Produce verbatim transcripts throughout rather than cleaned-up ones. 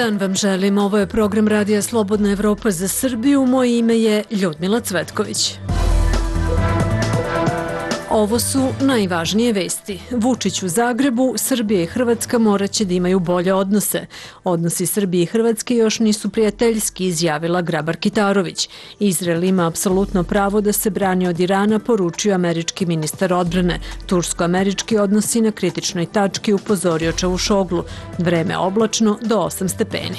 dan vam želim. Ovo je program Radija Slobodna Evropa za Srbiju. Moje ime je Ljudmila Cvetković. Ovo su najvažnije vesti. Vučić u Zagrebu, Srbija i Hrvatska moraće da imaju bolje odnose. Odnosi Srbije i Hrvatske još nisu prijateljski, izjavila Grabar-Kitarović. Izrael ima apsolutno pravo da se brani od Irana, poručio američki ministar odbrane. Tursko-američki odnosi na kritičnoj tački, upozorio Čavušoglu. Vreme oblačno do osam stepeni.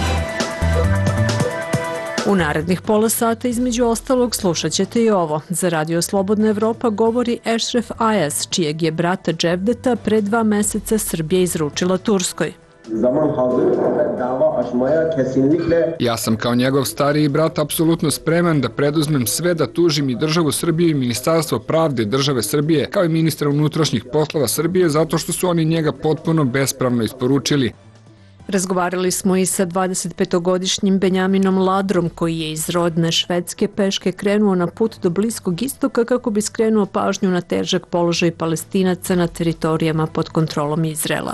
U narednih pola sata između ostalog slušat ćete i ovo. Za Radio Slobodna Evropa govori Ešref Ajas, čijeg je brata Dževdeta pre dva meseca Srbija izručila Turskoj. Ja sam kao njegov stariji brat apsolutno spreman da preduzmem sve da tužim i državu Srbiju i Ministarstvo pravde države Srbije, kao i ministra unutrašnjih poslova Srbije, zato što su oni njega potpuno bespravno isporučili. Razgovarali smo i sa dvadesetpetogodišnjim Benjaminom Ladrom, koji je iz rodne Švedske peške krenuo na put do Bliskog istoka kako bi skrenuo pažnju na težak položaj Palestinaca na teritorijama pod kontrolom Izraela.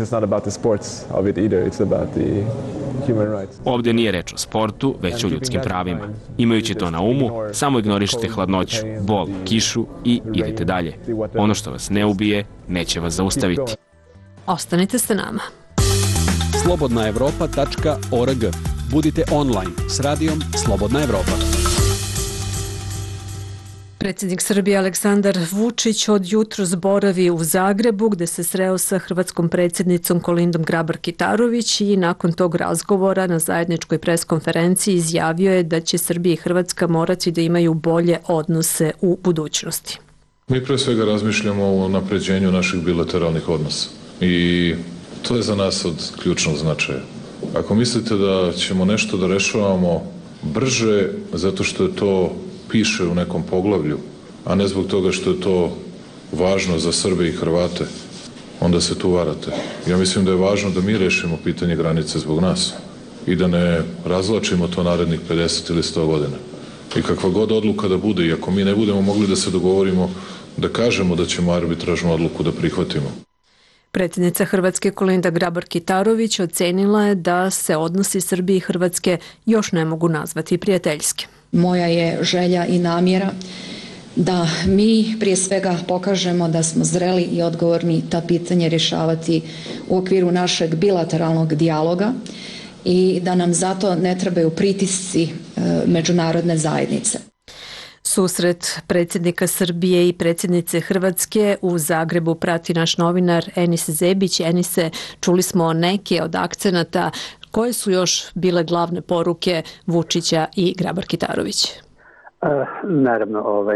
Ovdje nije reč o sportu, već o ljudskim pravima. Imajući to na umu, samo ignorišite hladnoću, bol, kišu i idite dalje. Ono što vas ne ubije, neće vas zaustaviti. Ostanite sa nama. slobodna evropa tačka org. Budite online s radijom Slobodna Evropa. Predsjednik Srbije Aleksandar Vučić od jutros boravi u Zagrebu, gde se sreo sa hrvatskom predsjednicom Kolindom Grabar-Kitarović i nakon tog razgovora na zajedničkoj preskonferenciji izjavio je da će Srbija i Hrvatska morati da imaju bolje odnose u budućnosti. Mi pre svega razmišljamo o napređenju naših bilateralnih odnosa i to je za nas od ključnog značaja. Ako mislite da ćemo nešto da rešavamo brže zato što je to piše u nekom poglavlju, a ne zbog toga što je to važno za Srbe i Hrvate, onda se tu varate. Ja mislim da je važno da mi rešimo pitanje granice zbog nas i da ne razvlačimo to narednih pedeset ili sto godina. I kakva god odluka da bude, i ako mi ne budemo mogli da se dogovorimo, da kažemo da ćemo arbitražnu odluku da prihvatimo. Predsjednica Hrvatske Kolinda Grabar-Kitarović ocenila je da se odnosi Srbije i Hrvatske još ne mogu nazvati prijateljski. Moja je želja i namjera da mi prije svega pokažemo da smo zreli i odgovorni ta pitanje rješavati u okviru našeg bilateralnog dijaloga i da nam zato ne trebaju pritisci međunarodne zajednice. Susret predsjednika Srbije i predsjednice Hrvatske u Zagrebu prati naš novinar Enis Zebić. Enise, čuli smo neke od akcenata. Koje su još bile glavne poruke Vučića i Grabar-Kitarović? A, naravno, ovaj,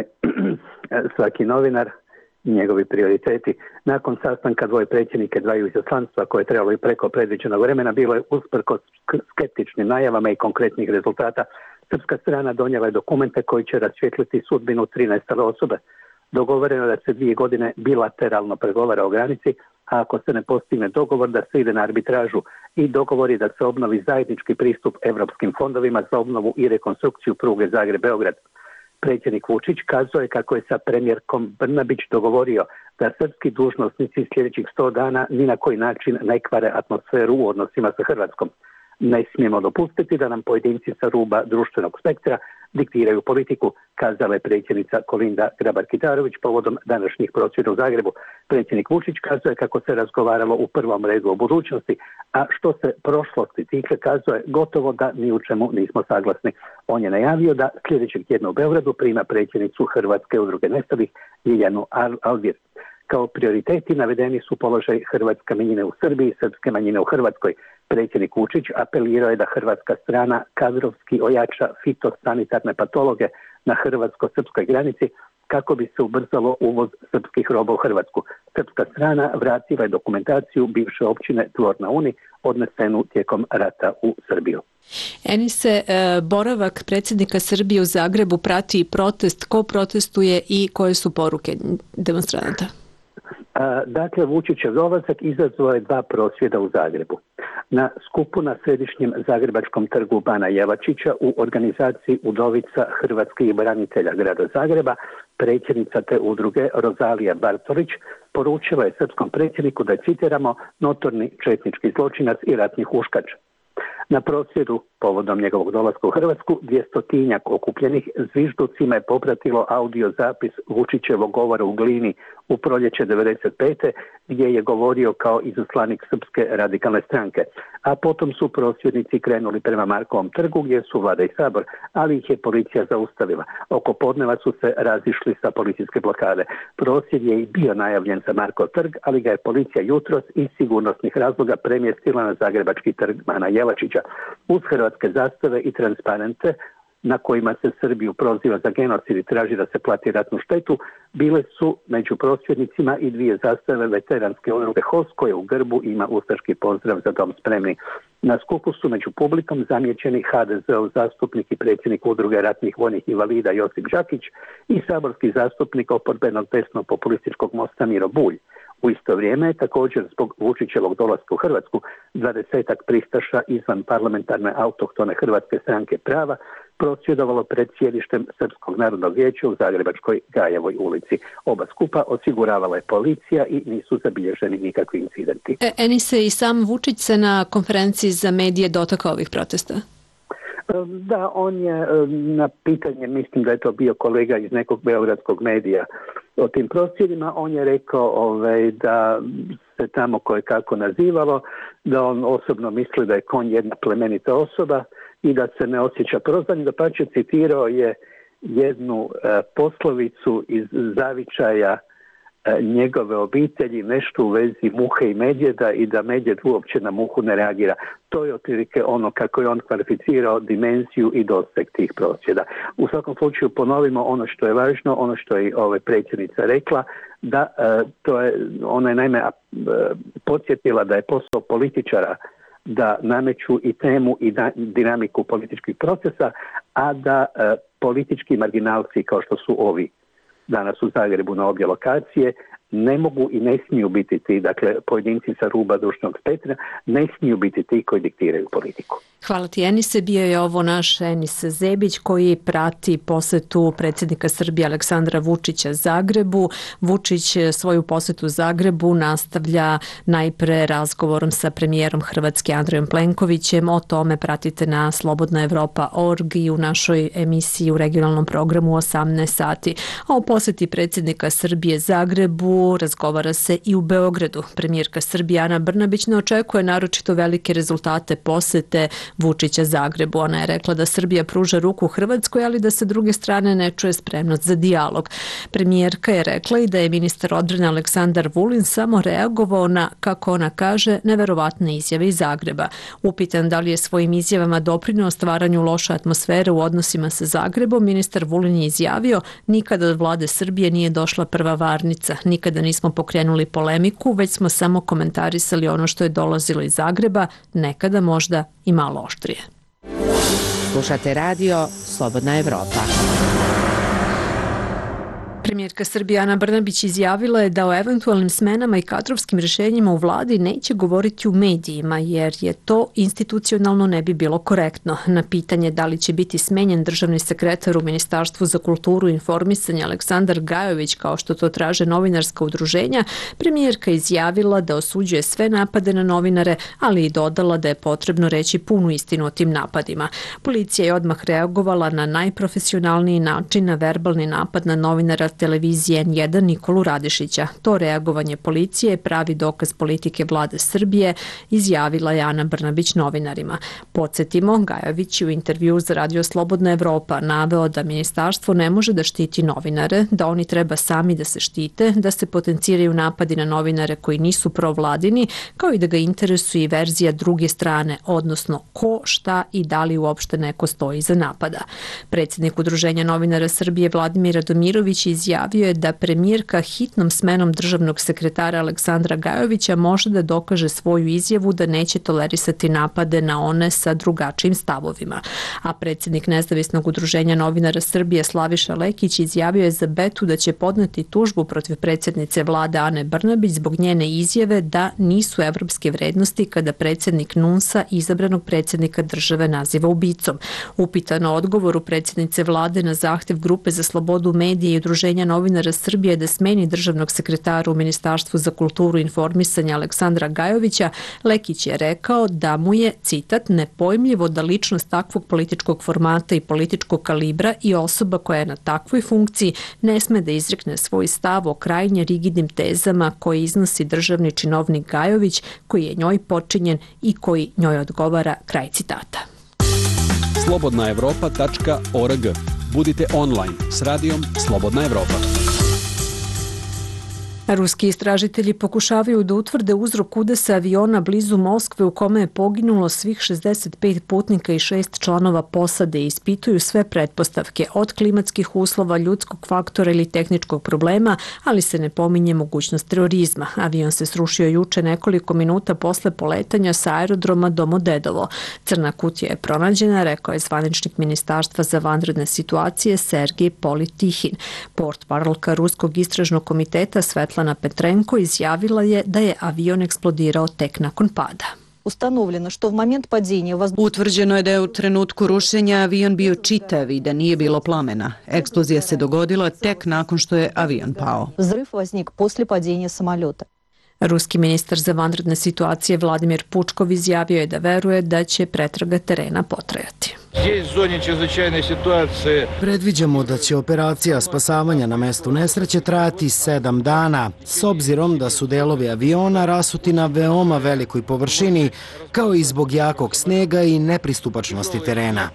svaki novinar i njegovi prioriteti. Nakon sastanka dvoje predsjednike dvaju izaslanstva koje je trebalo i preko predviđenog vremena, bilo je usprkos skeptičnim najavama i konkretnih rezultata. Srpska strana donijela je dokumente koji će rasvijetliti sudbinu trinaeste osobe. Dogovoreno da se dvije godine bilateralno pregovara o granici, a ako se ne postigne dogovor da se ide na arbitražu, i dogovori da se obnovi zajednički pristup evropskim fondovima za obnovu i rekonstrukciju pruge Zagreb-Beograd. Predsjednik Vučić kazao je kako je sa premijerkom Brnabić dogovorio da srpski dužnosnici sljedećih sto dana ni na koji način ne kvare atmosferu u odnosima sa Hrvatskom. Ne smijemo dopustiti da nam pojedinci sa ruba društvenog spektra diktiraju politiku, kazala je predsjednica Kolinda Grabar-Kitarović povodom današnjih prosvjeda u Zagrebu. Predsjednik Vučić kazao je kako se razgovaralo u prvom redu o budućnosti, a što se prošlosti tiče, kazao je gotovo da ni u čemu nismo saglasni. On je najavio da sljedećeg tjedna u Beogradu prima predsjednicu Hrvatske udruge nestalih Ljiljanu Alvir. Kao prioriteti navedeni su položaj hrvatske manjine u Srbiji i srpske manjine u Hrvatskoj. Predsjednik Vučić apelirao je da hrvatska strana kadrovski ojača fitosanitarne patologe na hrvatsko-srpskoj granici kako bi se ubrzalo uvoz srpskih roba u Hrvatsku. Srpska strana vratila je dokumentaciju bivše općine Dvor na Uni odnesenu tijekom rata u Srbiju. Enise, boravak predsjednika Srbije u Zagrebu prati protest. Ko protestuje i koje su poruke demonstranata? Dakle, Vučićev dolazak izazvao je dva prosvjeda u Zagrebu. Na skupu na središnjem zagrebačkom trgu Bana Jelačića u organizaciji Udovica hrvatskih branitelja grada Zagreba, predsjednica te udruge Rozalija Bartolić poručila je srpskom predsjedniku da je, citiramo, notorni četnički zločinac i ratni huškač. Na prosvjedu povodom njegovog dolaska u Hrvatsku dvjestotinjak okupljenih zvižducima je popratilo audio zapis Vučićevog govora u Glini u proljeće devedeset pete gdje je govorio kao izaslanik Srpske radikalne stranke. A potom su prosvjednici krenuli prema Markovom trgu gdje su Vlada i Sabor, ali ih je policija zaustavila. Oko podneva su se razišli sa policijske blokade. Prosvjed je i bio najavljen za Markov trg, ali ga je policija jutros iz sigurnosnih razloga premjestila na Zagrebački trg Bana Jelačića. Uz hrvatske zastave i transparente na kojima se Srbiju proziva za genocid i traži da se plati ratnu štetu, bile su među prosvjednicima i dvije zastave veteranske udruge H O S koje u grbu ima ustaški pozdrav za dom spremni. Na skupu su među publikom zamijećeni ha de ze ov zastupnik i predsjednik udruge ratnih vojnih invalida Josip Đakić i saborski zastupnik oporbenog desno-populističkog Mosta Miro Bulj. U isto vrijeme je također zbog Vučićevog dolaska u Hrvatsku dvadesetak pristaša izvan parlamentarne autohtone Hrvatske stranke prava prosvjedovalo pred sjedištem Srpskog narodnog vijeća u Zagrebačkoj Gajevoj ulici. Oba skupa osiguravala je policija i nisu zabilježeni nikakvi incidenti. E, Enise, i sam Vučić se na konferenciji za medije dotakao ovih protesta? Da, on je na pitanje, mislim da je to bio kolega iz nekog beogradskog medija o tim prosvjedima, on je rekao ovaj, da se tamo koje kako nazivalo, da on osobno misli da je konj jedna plemenita osoba i da se ne osjeća prozvan, da pa će citirao je jednu e, poslovicu iz zavičaja e, njegove obitelji, nešto u vezi muhe i medvjeda i da medvjed uopće na muhu ne reagira. To je otprilike ono kako je on kvalificirao dimenziju i doseg tih prosvjeda. U svakom slučaju ponovimo ono što je važno, ono što je ove predsjednica rekla, da e, to je, ona je naime e, podsjetila da je posao političara da nameću i temu i da, dinamiku političkih procesa, a da e, politički marginalci kao što su ovi danas u Zagrebu na obje lokacije ne mogu i ne smiju biti ti, dakle pojedinci sa ruba društvenog spektra ne smiju biti ti koji diktiraju politiku. Hvala ti, Enise. Bio je ovo naš Enis Zebić koji prati posetu predsjednika Srbije Aleksandra Vučića Zagrebu. Vučić svoju posetu Zagrebu nastavlja najpre razgovorom sa premijerom Hrvatske Andrejom Plenkovićem. O tome pratite na slobodna evropa tačka org i u našoj emisiji u regionalnom programu u osamnaest sati. A o poseti predsjednika Srbije Zagrebu razgovara se i u Beogradu. Premijerka Srbije Ana Brnabić ne očekuje naročito velike rezultate posete Vučića Zagrebu. Ona je rekla da Srbija pruža ruku Hrvatskoj, ali da se druge strane ne čuje spremnost za dijalog. Premijerka je rekla i da je ministar odbrane Aleksandar Vulin samo reagovao na, kako ona kaže, neverovatne izjave iz Zagreba. Upitan da li je svojim izjavama doprineo stvaranju loše atmosfere u odnosima sa Zagrebom, ministar Vulin je izjavio: nikada od vlade Srbije nije došla prva varnica, nikada nismo pokrenuli polemiku, već smo samo komentarisali ono što je dolazilo iz Zagreba, nekada možda i malo oštrije. Slušate radio Slobodna Evropa. Premijerka Srbije Ana Brnabić izjavila je da o eventualnim smenama i kadrovskim rješenjima u vladi neće govoriti u medijima jer je to institucionalno ne bi bilo korektno. Na pitanje da li će biti smenjen državni sekretar u Ministarstvu za kulturu i informisanje Aleksandar Gajović kao što to traže novinarska udruženja, premijerka izjavila da osuđuje sve napade na novinare, ali i dodala da je potrebno reći punu istinu o tim napadima. Policija je odmah reagovala na najprofesionalniji način na verbalni napad na novinara televizije en jedan Nikolu Radišića. To reagovanje policije je pravi dokaz politike vlade Srbije, izjavila je Ana Brnabić novinarima. Podsjetimo, Gajović je u intervju za Radio Slobodna Evropa naveo da ministarstvo ne može da štiti novinare, da oni treba sami da se štite, da se potenciraju napadi na novinare koji nisu provladini, kao i da ga interesuje i verzija druge strane, odnosno ko, šta i da li uopšte neko stoji iza napada. Predsjednik Udruženja novinara Srbije Vladimir Radomirović izjavio je da premijerka hitnom smenom državnog sekretara Aleksandra Gajovića može da dokaže svoju izjavu da neće tolerisati napade na one sa drugačijim stavovima. A predsjednik Nezavisnog udruženja novinara Srbije Slaviša Lekić izjavio je za Betu da će podneti tužbu protiv predsjednice vlade Ane Brnabić zbog njene izjave da nisu evropske vrednosti kada predsjednik NUNS-a izabranog predsjednika države naziva ubicom. Upitano o odgovoru predsjednice vlade na zahtjev Grupe za slobodu medija i udruženja Udruženja novinara Srbije da smeni državnog sekretara u Ministarstvu za kulturu i informisanje Aleksandra Gajovića, Lekić je rekao da mu je, citat, nepojmljivo da ličnost takvog političkog formata i političkog kalibra i osoba koja je na takvoj funkciji ne sme da izrekne svoj stav o krajnje rigidnim tezama koje iznosi državni činovnik Gajović, koji je njoj počinjen i koji njoj odgovara, kraj citata. slobodna evropa tačka org. Budite online s radijom Slobodna Evropa. Ruski istražitelji pokušavaju da utvrde uzrok udesa aviona blizu Moskve u kome je poginulo svih šezdeset pet putnika i šest članova posade i ispituju sve pretpostavke od klimatskih uslova, ljudskog faktora ili tehničkog problema, ali se ne pominje mogućnost terorizma. Avion se srušio juče nekoliko minuta posle poletanja sa aerodroma Domodedovo. Crna kutija je pronađena, rekao je zvaničnik Ministarstva za vanredne situacije Sergej Politihin. Portparolka Ruskog istražnog komiteta Svetlana Svetlana Petrenko izjavila je da je avion eksplodirao tek nakon pada. Utvrđeno je da je u trenutku rušenja avion bio čitav i da nije bilo plamena. Eksplozija se dogodila tek nakon što je avion pao. Ruski ministar za vanredne situacije Vladimir Pučkov izjavio je da veruje da će pretraga terena potrajati. Predviđamo da će operacija spasavanja na mestu nesreće trajati sedam dana, s obzirom da su delovi aviona rasuti na veoma velikoj površini, kao i zbog jakog snega i nepristupačnosti terena.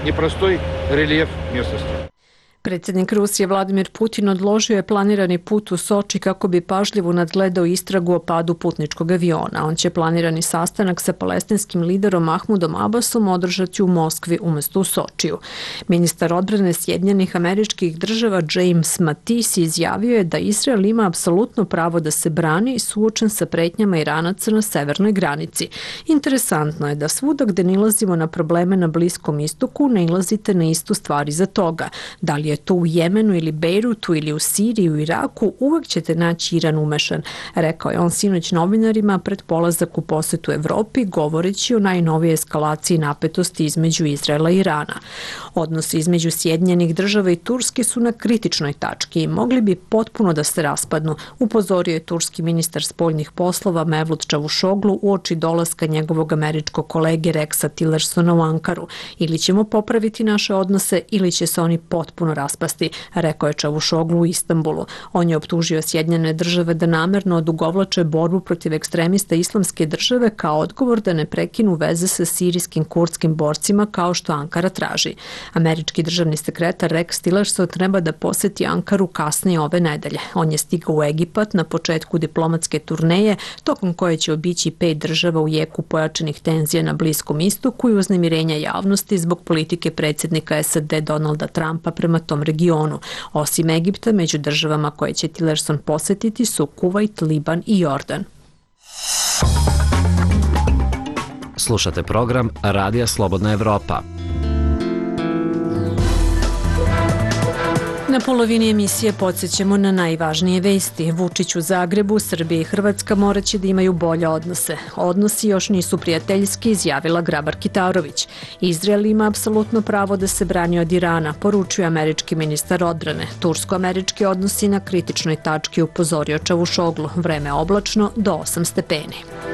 Predsjednik Rusije Vladimir Putin odložio je planirani put u Soči kako bi pažljivo nadgledao istragu o padu putničkog aviona. On će planirani sastanak sa palestinskim liderom Mahmudom Abbasom održati u Moskvi umjesto u Sočiju. Ministar odbrane Sjedinjenih Američkih Država James Mattis izjavio je da Izrael ima apsolutno pravo da se brani suočen sa pretnjama Iranaca na severnoj granici. Interesantno je da svuda gde nilazimo na probleme na Bliskom istoku ne ilazite na istu stvar iza toga. Da li je to u Jemenu ili Bejrutu ili u Siriji, u Iraku, uvek ćete naći Iran umešan, rekao je on sinoć novinarima pred polazak u posetu Evropi, govoreći o najnovijoj eskalaciji napetosti između Izraela i Irana. Odnosi između Sjedinjenih Država i Turske su na kritičnoj tački i mogli bi potpuno da se raspadnu, upozorio je turski ministar spoljnih poslova Mevlut Čavušoglu uoči dolaska njegovog američkog kolege Rexa Tillersona u Ankaru. Ili ćemo popraviti naše odnose ili će se oni potpuno raspasti, rekao je Čavušoglu u Istanbulu. On je optužio Sjedinjene Države da namerno odugovlače borbu protiv ekstremista Islamske države kao odgovor da ne prekinu veze sa sirijskim kurdskim borcima kao što Ankara traži. Američki državni sekretar Rex Tillerson treba da poseti Ankaru kasnije ove nedelje. On je stigao u Egipat na početku diplomatske turneje, tokom koje će obići pet država u jeku pojačanih tenzija na Bliskom istoku i uznemirenja javnosti zbog politike predsjednika S A D Donalda Trumpa prema tom regionu. Osim Egipta, među državama koje će Tillerson posetiti su Kuvajt, Liban i Jordan. Slušate program Radija Slobodna Evropa. Na polovini emisije podsjećamo na najvažnije vesti. Vučić u Zagrebu, Srbija i Hrvatska moraće da imaju bolje odnose. Odnosi još nisu prijateljski, izjavila Grabar-Kitarović. Izrael ima apsolutno pravo da se brani od Irana, poručuje američki ministar odbrane. Tursko-američki odnosi na kritičnoj tački, upozorio Čavušoglu. Vreme oblačno do osam stepeni.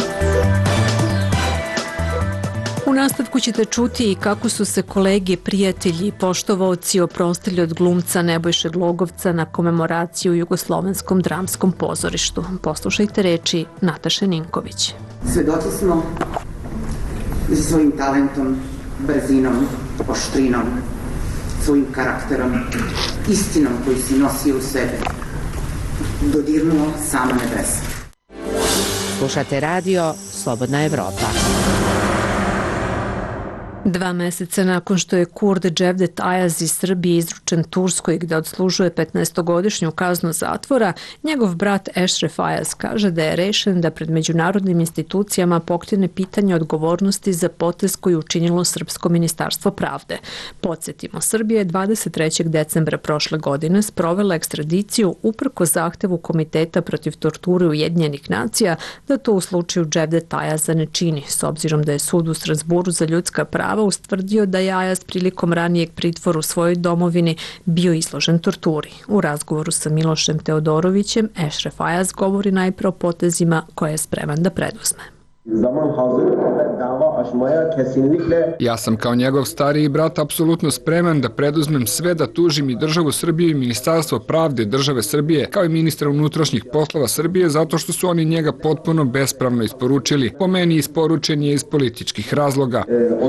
U nastavku ćete čuti i kako su se kolege, prijatelji i poštovaoci oprostili od glumca Nebojše Glogovca na komemoraciju u Jugoslovenskom dramskom pozorištu. Poslušajte reči Nataše Ninković. Svedoci smo za svojim talentom, brzinom, oštrinom, svojim karakterom, istinom koju si nosio u sebe, dodirnuo sama nebesa. Slušate radio Slobodna Evropa. Dva meseca nakon što je Kurd Cevdet Ayaz iz Srbije izručen Turskoj gde odslužuje petnaestogodišnju kaznu zatvora, njegov brat Ešref Ayaz kaže da je rešen da pred međunarodnim institucijama pokrene pitanje odgovornosti za potez koji učinilo Srpsko ministarstvo pravde. Podsjetimo, Srbija je dvadeset trećeg decembra prošle godine sprovela ekstradiciju uprko zahtevu Komiteta protiv torture Ujedinjenih nacija da to u slučaju Cevdet Ayaza ne čini, s obzirom da je sud u Strasburu za ljudska prava prava ustvrdio da je Ajaz prilikom ranijeg pritvora u svojoj domovini bio izložen torturi. U razgovoru sa Milošem Teodorovićem, Ešref Ajaz govori najpre o potezima koje je spreman da preduzme. Ja sam kao njegov stariji brat apsolutno spreman da preduzmem sve da tužim i državu Srbije i Ministarstvo pravde države Srbije, kao i ministra unutrašnjih poslova Srbije, zato što su oni njega potpuno bespravno isporučili. Po meni isporučen je iz političkih razloga.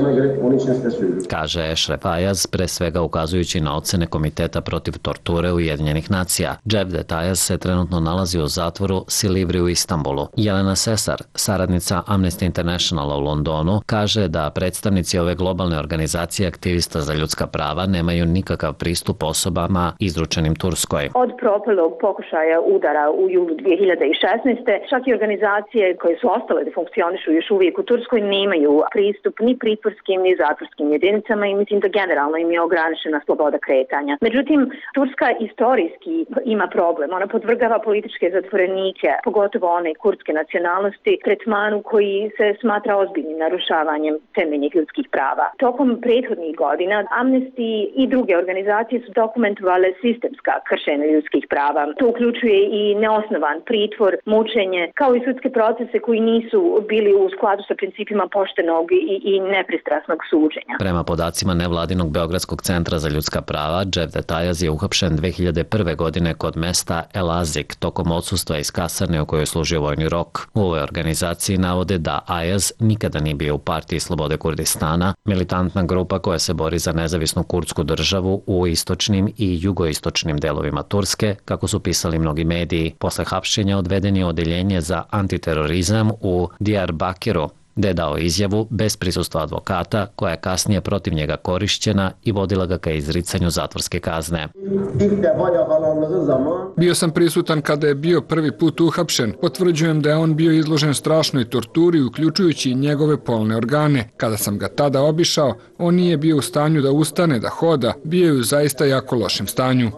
Kaže Ešref Ajaz, pre svega ukazujući na ocene Komiteta protiv torture Ujedinjenih nacija. Cevdet Ajaz se trenutno nalazi u zatvoru Silivri u Istanbulu. Jelena Sesar, saradnica Amnesty Internationala u Londonu, kaže da predstavnici ove globalne organizacije aktivista za ljudska prava nemaju nikakav pristup osobama izručenim Turskoj. Od propalog pokušaja udara u julu dvije hiljade šesnaeste. čak i organizacije koje su ostale da funkcionišu još uvijek u Turskoj nemaju pristup ni pritvorskim ni zatvorskim jedinicama i mislim da generalno im je ograničena sloboda kretanja. Međutim, Turska istorijski ima problem. Ona podvrgava političke zatvorenike, pogotovo one kurdske nacionalnosti, tretmanu koji se smatra ozbiljnim narušavanjem temeljnih ljudskih prava. Tokom prethodnih godina Amnesty i druge organizacije su dokumentovale sistemska kršenja ljudskih prava. To uključuje i neosnovan pritvor, mučenje, kao i sudske procese koji nisu bili u skladu sa principima poštenog i, i nepristrasnog suđenja. Prema podacima nevladinog Beogradskog centra za ljudska prava, Cevdet Ajaz je uhapšen dve hiljade prve. godine kod mesta Elazik tokom odsustva iz kasarne u kojoj je služio vojni rok. U ovoj organizaciji navode da Ajaz nikada nije bio u partiji Slobode Kurdistana, militantna grupa koja se bori za nezavisnu kurdsku državu u istočnim i jugoistočnim delovima Turske, kako su pisali mnogi mediji. Posle hapšenja odveden je odeljenje za antiterorizam u Diyarbakiru, gde je dao izjavu bez prisustva advokata, koja je kasnije protiv njega korišćena i vodila ga ka izricanju zatvorske kazne. Bio sam prisutan kada je bio prvi put uhapšen. Potvrđujem da je on bio izložen strašnoj torturi, uključujući i njegove polne organe. Kada sam ga tada obišao, on nije bio u stanju da ustane, da hoda. Bio je u zaista jako lošem stanju.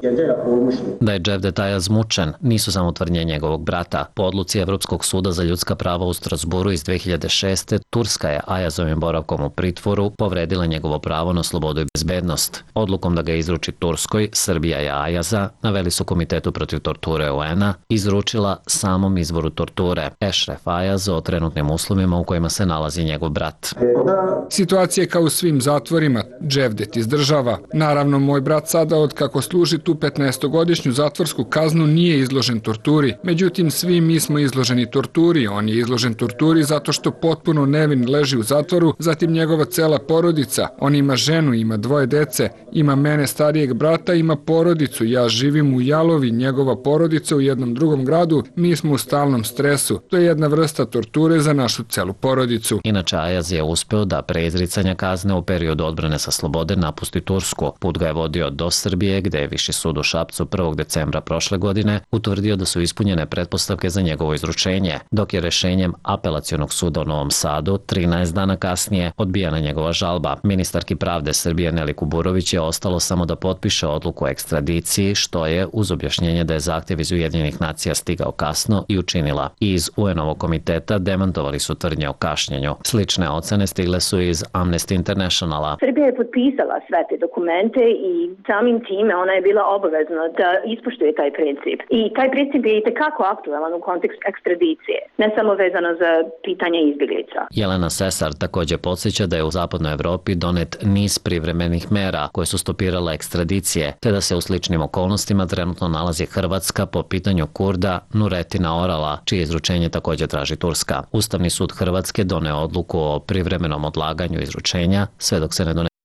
Da je Cevdet Ajaz mučen nisu samo tvrdnje njegovog brata. Po odluci Evropskog suda za ljudska prava u Strasburu iz dve hiljade šeste. Turska je Ajazovim boravkom u pritvoru povredila njegovo pravo na slobodu i bezbednost. Odlukom da ga izruči Turskoj, Srbija je Ajaza, naveli su Komitetu protiv torture U N-a, izručila samom izvoru torture. Ešref Ajaz o trenutnim uslovima u kojima se nalazi njegov brat. Situacija je kao u svim zatvorima. Cevdet izdržava. Naravno, moj brat sada, od kako služi tu petnaestogodišnju zatvorsku kaznu, nije izložen torturi. Međutim, svi mi smo izloženi torturi. On je izložen torturi zato što potpuno nevin leži u zatvoru, zatim njegova cela porodica. On ima ženu, ima dvoje dece, ima mene starijeg brata, ima porodicu. Ja živim u Jalovi, njegova porodica u jednom drugom gradu. Mi smo u stalnom stresu. To je jedna vrsta torture za našu celu porodicu. Inače, Ajaz je uspeo da pre izricanja kazne u periodu odbrane sa slobode napusti Tursku. Put ga je vodio do Srbije, gde je Viši sud u Šapcu prvog decembra prošle godine utvrdio da su ispunjene pretpostavke za njegovo izručenje, dok je rešenjem Apelacionog suda u Novom Sadu trinaest dana kasnije odbijana njegova žalba. Ministarki pravde Srbije Neli Kuburović je ostalo samo da potpiše odluku o ekstradiciji, što je, uz objašnjenje da je zahtjev iz Ujedinjenih nacija stigao kasno, i učinila. I iz U N-ovog komiteta demantovali su tvrdnje o kašnjenju. Slične ocene stigle su iz Amnesty Internationala. Srbija je potpisala sve te dokumente i samim time ona je bila obavezna da ispoštuje taj princip. I taj princip je i tekako aktualan u kontekstu ekstradicije, ne samo vezano za pitanje izbjeglica. Jelena Sesar također podsjeća da je u zapadnoj Evropi donet niz privremenih mera koje su stopirale ekstradicije, te da se u sličnim okolnostima trenutno nalazi Hrvatska po pitanju Kurda Nuretina Orala, čije izručenje također traži Turska. Ustavni sud Hrvatske doneo odluku o privremenom odlaganju izručenja sve dok se ne donese.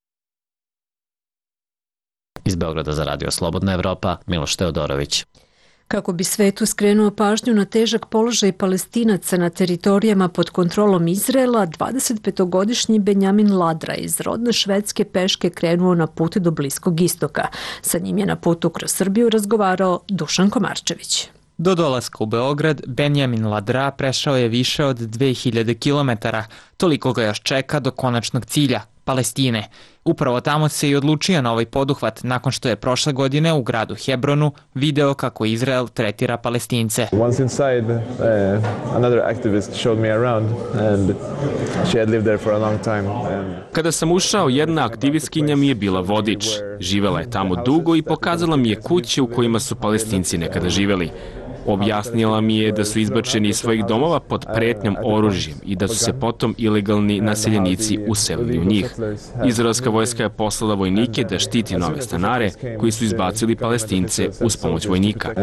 Iz Beograda za Radio Slobodna Evropa, Miloš Teodorović. Kako bi svetu skrenuo pažnju na težak položaj Palestinaca na teritorijama pod kontrolom Izraela, dvadesetpetogodišnji Benjamin Ladra iz rodne Švedske peške krenuo na put do Bliskog istoka. Sa njim je na putu kroz Srbiju razgovarao Dušan Komarčević. Do dolaska u Beograd, Benjamin Ladra prešao je više od dve hiljade kilometara. Toliko ga još čeka do konačnog cilja, Palestine. Upravo tamo se i odlučio na ovaj poduhvat nakon što je prošle godine u gradu Hebronu video kako Izrael tretira Palestince. Once inside, uh, another activist showed me around and she had lived there for a long time. And... Kada sam ušao, jedna aktivistkinja mi je bila vodič. Živela je tamo dugo i pokazala mi je kuće u kojima su Palestinci nekada živeli. Objasnila mi je da su izbačeni iz svojih domova pod pretnjom oružjem i da su se potom ilegalni naseljenici uselili u njih. Izraelska vojska je poslala vojnike da štiti nove stanare koji su izbacili Palestince uz pomoć vojnika.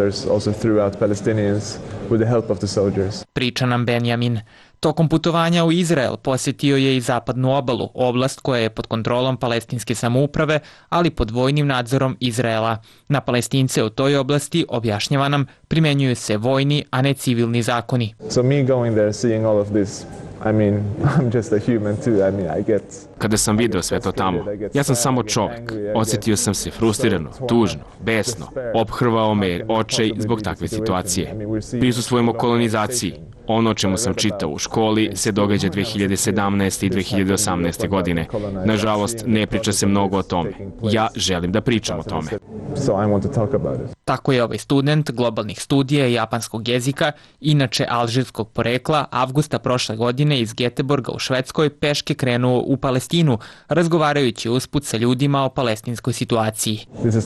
Priča nam Benjamin. Tokom putovanja u Izrael posjetio je i zapadnu obalu, oblast koja je pod kontrolom palestinske samouprave, ali pod vojnim nadzorom Izraela. Na Palestince u toj oblasti, objašnjava nam, primenjuju se vojni, a ne civilni zakoni. So me going there, seeing all of this, I mean, I'm just a human too. I mean, I get... Kada sam video sve to tamo, ja sam samo čovek. Osjetio sam se frustrirano, tužno, besno. Ophrvao me očaj zbog takve situacije. Prisustvujemo kolonizaciji. Ono o čemu sam čitao u školi se događa dve hiljade sedamnaeste. i dve hiljade osamnaeste. godine. Nažalost, ne priča se mnogo o tome. Ja želim da pričam o tome. Tako je ovaj student globalnih studija i japanskog jezika, inače alžirskog porekla, avgusta prošle godine iz Göteborga u Švedskoj peške krenuo u Palestinu, razgovarajući usput sa ljudima o palestinskoj situaciji.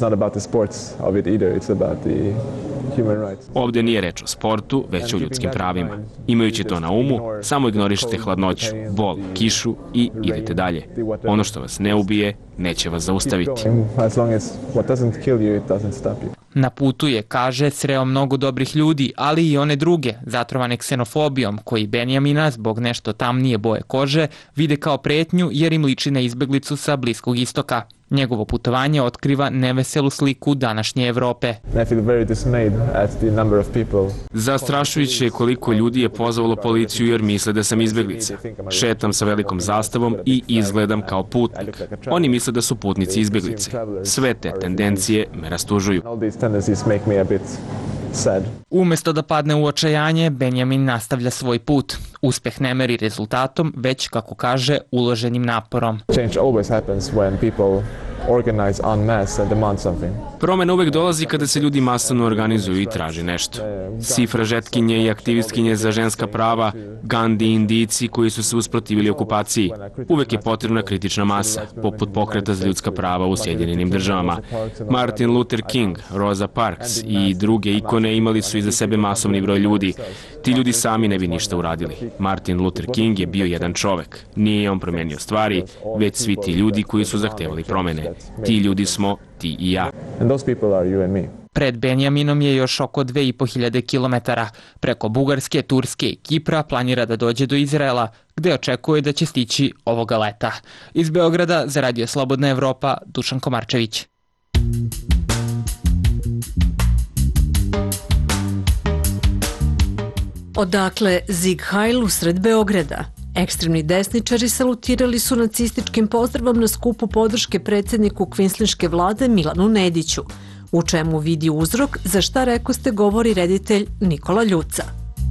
Ovdje nije reč o sportu, već o ljudskim pravima. Imajući to na umu, samo ignorišite hladnoću, bol, kišu i idete dalje. Ono što vas ne ubije, neće vas zaustaviti. Na putu je, kaže, sreo mnogo dobrih ljudi, ali i one druge, zatrovane ksenofobijom, koji Benjamina, zbog nešto tamnije boje kože, vide kao pretnju jer im liči na izbeglicu sa Bliskog istoka. Njegovo putovanje otkriva neveselu sliku današnje Evrope. Zastrašujuće je koliko ljudi je pozvalo policiju jer misle da sam izbeglica. Šetam sa velikom zastavom i izgledam kao putnik. Oni misle da su putnici izbeglice. Sve te tendencije me rastužuju. Umesto da padne u očajanje, Benjamin nastavlja svoj put. Uspeh ne meri rezultatom, već, kako kaže, uloženim naporom. Promena uvek dolazi kada se ljudi masovno organizuju i traži nešto. Sifražetkinje i aktivistkinje za ženska prava, Gandhi i Indijci koji su se usprotivili okupaciji. Uvek je potrebna kritična masa, poput pokreta za ljudska prava u Sjedinjenim državama. Martin Luther King, Rosa Parks i druge ikone imali su iza sebe masovni broj ljudi. Ti ljudi sami ne bi ništa uradili. Martin Luther King je bio jedan čovek. Nije on promenio stvari, već svi ti ljudi koji su zahtevali promene. Ti ljudi smo ti i ja. Pred Benjaminom je još oko dve i po hiljade kilometara. Preko Bugarske, Turske i Kipra planira da dođe do Izraela, gde očekuje da će stići ovoga leta. Iz Beograda za Radio Slobodna Evropa, Dušan Komarčević. Odakle Zig Heil usred Beograda? Ekstremni desničari salutirali su nacističkim pozdravom na skupu podrške predsjedniku kvinslinške vlade Milanu Nediću, u čemu vidi uzrok, za šta rekoste govori reditelj Nikola Ljuca.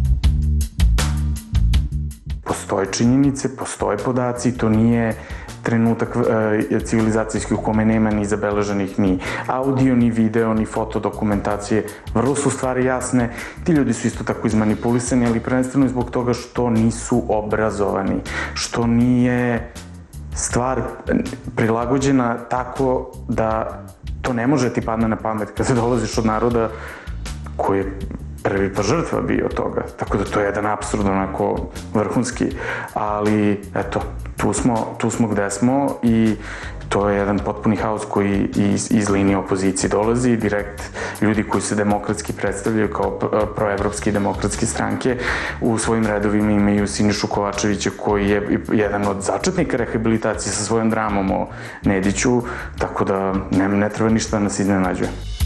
Postoje činjenice, postoje podaci, to nije trenutak e, civilizacijski u kome nema ni zabeleženih ni audio, ni video, ni fotodokumentacije. Vrlo su stvari jasne. Ti ljudi su isto tako izmanipulisani, ali prvenstveno zbog toga što nisu obrazovani, što nije stvar prilagođena tako da to ne može ti padne na pamet kada dolaziš od naroda koji je prvi pa žrtva bio toga. Tako da to je jedan apsurd onako vrhunski, ali eto, tu smo, tu smo gde smo i to je jedan potpuni haos koji iz, iz linije opozicije dolazi, direkt ljudi koji se demokratski predstavljaju kao proevropske demokratske stranke u svojim redovima imaju Sinišu Kovačevića koji je jedan od začetnika rehabilitacije sa svojom dramom o Nediću, tako da ne, ne treba ništa da nas iznenađuje.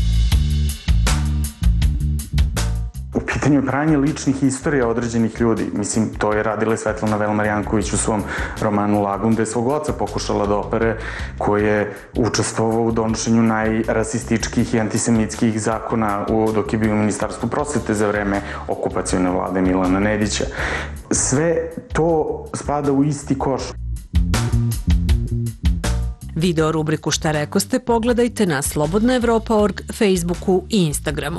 U pitanju je pranje ličnih istorija određenih ljudi. Mislim, to je radila Svetlana Velmar-Janković u svom romanu Lagun, gde je svog oca pokušala da opere, koji je učestvovao u donošenju najrasističkih i antisemitskih zakona u, dok je bio u Ministarstvu prosvete za vreme okupacione vlade Milana Nedića. Sve to spada u isti koš. Video rubriku Šta rekoste pogledajte na slobodna evropa tačka org, Facebooku i Instagramu.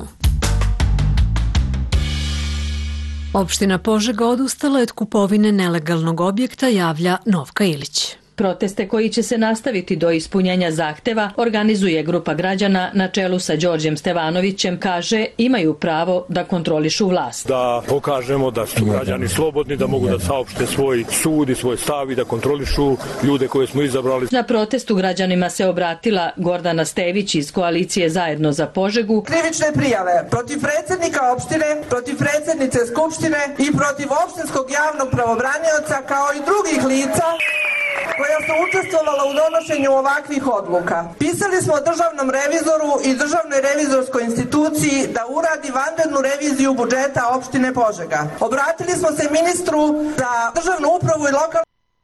Opština Požega odustala od kupovine nelegalnog objekta, javlja Novka Ilić. Proteste koji će se nastaviti do ispunjenja zahteva organizuje grupa građana na čelu sa Đorđem Stevanovićem, kaže imaju pravo da kontrolišu vlast. Da pokažemo da su građani slobodni, da mogu da saopšte svoj sud i svoj stav i da kontrolišu ljude koje smo izabrali. Na protestu građanima se obratila Gordana Stević iz koalicije Zajedno za Požegu. Krivične prijave protiv predsjednika opštine, protiv predsjednice Skupštine i protiv opštinskog javnog pravobranioca kao i drugih lica koja su učestvovala u donošenju ovakvih odluka. Pisali smo državnom revizoru i državnoj revizorskoj instituciji da uradi vanrednu reviziju budžeta opštine Požega. Obratili smo se ministru za državnu upravu i lokalnu.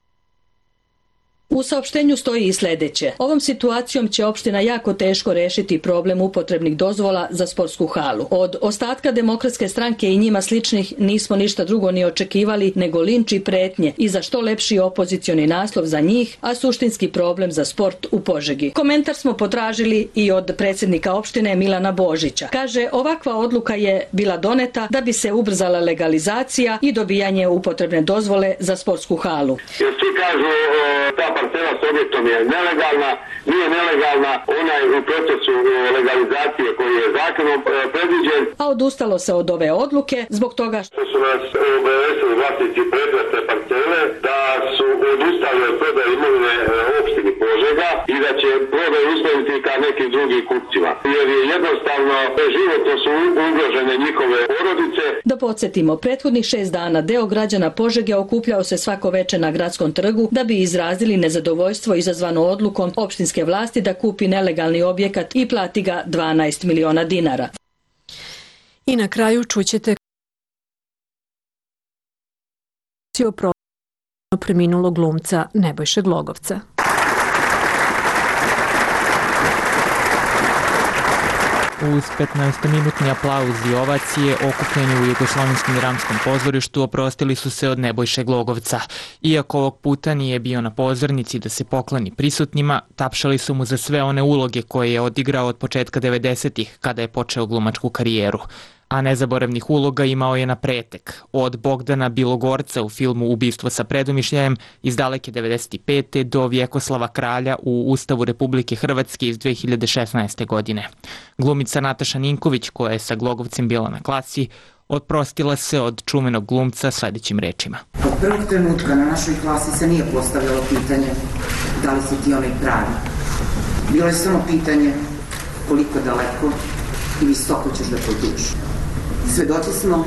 U saopštenju stoji i sledeće. Ovom situacijom će opština jako teško rešiti problem upotrebnih dozvola za sportsku halu. Od ostatka Demokratske stranke i njima sličnih nismo ništa drugo ni očekivali nego linč i pretnje i za što lepši opozicioni naslov za njih, a suštinski problem za sport u Požegi. Komentar smo potražili i od predsjednika opštine Milana Božića. Kaže, ovakva odluka je bila doneta da bi se ubrzala legalizacija i dobijanje upotrebne dozvole za sportsku halu. Svi kažu ta parcela s objektom je nelegalna, nije nelegalna, ona je u procesu legalizacije koji je zakonom predviđen. A odustalo se od ove odluke zbog toga što su nas obavestili vlasnici predmetne parcele da su odustali od prodaje imovine opštini Požega i da će prodaju usloviti ka nekim drugim kupcima. Jer je jednostavno životno su ugrožene njihove porodice. Da podsjetimo, prethodnih šest dana deo građana Požege okupljao se svako veče na gradskom trgu da bi izrazili nezadovoljstvo izazvano odlukom opštinske vlasti da kupi nelegalni objekat i plati ga dvanaest miliona dinara. I na kraju čućete o preminulog glumca Nebojše Glogovca. Uz petnaestominutni aplauz i ovacije okupljeni u Jugoslovenskom dramskom pozorištu oprostili su se od Nebojše Glogovca. Iako ovog puta nije bio na pozornici da se pokloni prisutnima, tapšali su mu za sve one uloge koje je odigrao od početka devedesetih kada je počeo glumačku karijeru. A nezaboravnih uloga imao je na pretek. Od Bogdana Bilogorca u filmu Ubistvo sa predumišljajem iz daleke devedeset pete do Vjekoslava Kralja u Ustavu Republike Hrvatske iz dve hiljade šesnaeste. godine. Glumica Nataša Ninković, koja je sa Glogovcem bila na klasi, oprostila se od čuvenog glumca sledećim rečima. Od prvog trenutka na našoj klasi se nije postavljalo pitanje da li si ti onaj pravi. Bilo je samo pitanje koliko daleko i visoko ćeš da potuš. Svedoci smo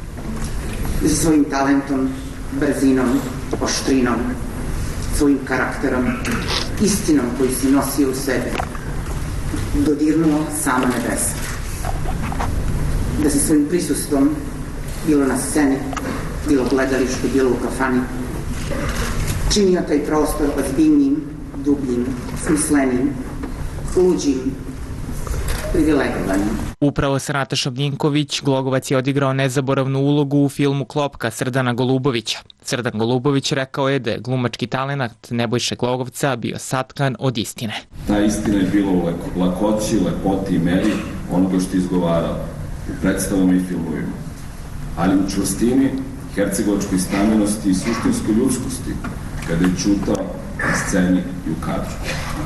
za svojim talentom, brzinom, oštrinom, svojim karakterom, istinom koju si nosio u sebi, dodirnuo sama nebesa. Da si svojim prisustvom, bilo na sceni, bilo gledalištu, bilo u kafani, činio taj prostor ozbiljnim, dubljim, smislenim, luđim, privilegovanim. Upravo sa Natašom Ninković Glogovac je odigrao nezaboravnu ulogu u filmu Klopka Srdana Golubovića. Srdan Golubović rekao je da je glumački talenat Nebojše Glogovca bio satkan od istine. Ta istina je bila u lakoći, lepoti i meri onoga što je izgovarao u predstavama i filmovima, ali u čvrstini, hercegovačkoj stambenosti i suštinskoj ljudskosti kada je čutao na sceni i u kadru.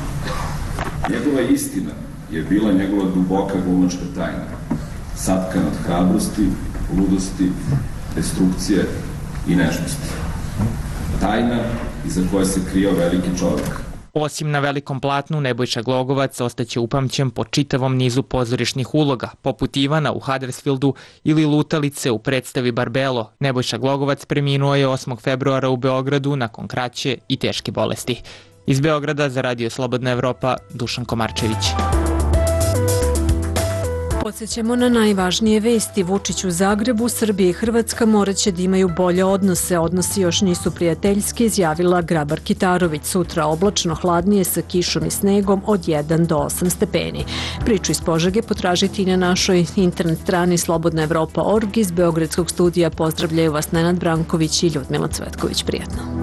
Njegova istina je bila njegova duboka glumačka tajna, satkana od hrabrosti, ludosti, destrukcije i nežnosti. Tajna iza koje se krio veliki čovjek. Osim na velikom platnu, Nebojša Glogovac ostaće upamćen po čitavom nizu pozorišnih uloga, poput Ivana u Huddersfieldu ili Lutalice u predstavi Barbelo. Nebojša Glogovac preminuo je osmog februara u Beogradu nakon kraće i teške bolesti. Iz Beograda za Radio Slobodna Evropa, Dušan Komarčević. Podsjećamo na najvažnije vesti. Vučić u Zagrebu, Srbija i Hrvatska moraće da imaju bolje odnose. Odnosi još nisu prijateljski, izjavila Grabar Kitarović. Sutra oblačno, hladnije sa kišom i snegom od jedan do osam stepeni. Priču iz Požege potražiti i na našoj internet strani slobodna evropa tačka org. Iz Beogradskog studija pozdravljaju vas Nenad Branković i Ljudmila Cvetković. Prijatno.